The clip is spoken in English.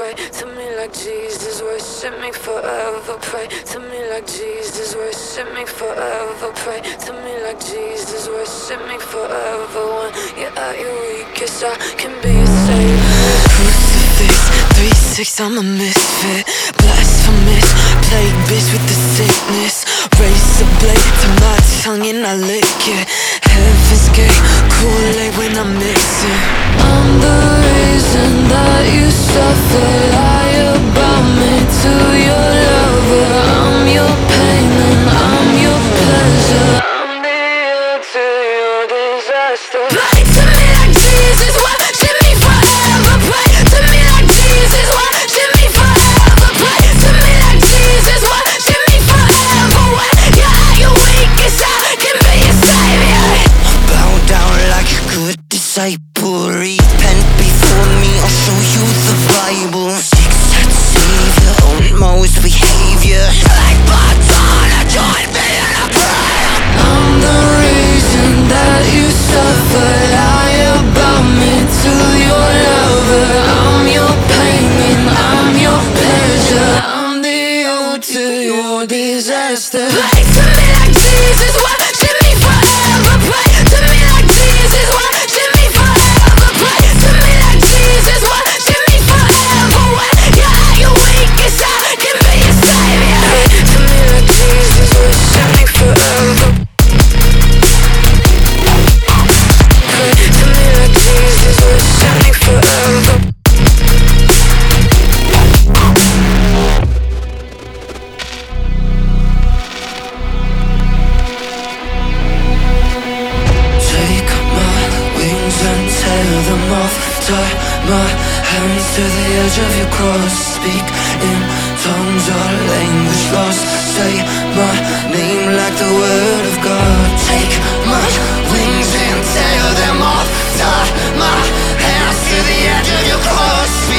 pray to me like Jesus, worship me forever. Pray to me like Jesus, worship me forever. Pray to me like Jesus, worship me forever. When you're at your weakest, I can be a savior. Crucifix, 3-6, I'm a misfit. Blasphemous, plague bitch with the sickness. Razor blade to my tongue and I lick it. Heaven's gate, Kool-Aid when I'm mixing. I'm the reason that you suffer. Lie about me to your lover. I'm your pain and I'm your pleasure. I'm the end to your disaster. Pray to me like Jesus, worship me forever. Pray to me like Jesus, worship me forever. Pray to me like Jesus, worship me forever. When you're at your weakest, I can be your savior. Bow down like a good disciple. Repent before me, I'll show you the Bible. Zigzag savior, own most behavior. Like Madonna, join me in a prayer. I'm the reason that you suffer. Lie about me to your lover. I'm your pain and I'm your pleasure. I'm the ode to your disaster. Pray to me like Jesus, worship me forever. Pray to me like Jesus, worship me forever. Pray to me like Jesus, worship me forever. When you're at your weakest, I can be your savior. Pray to me like Jesus, worship me forever. Pray to me like Jesus, worship me forever. Take my wings and tear them off. Tie my hands to the edge of your cross. Speak in tongues or language lost. Say my name like the word of God. Take my wings and tear them off. Tie my hands to the edge of your cross.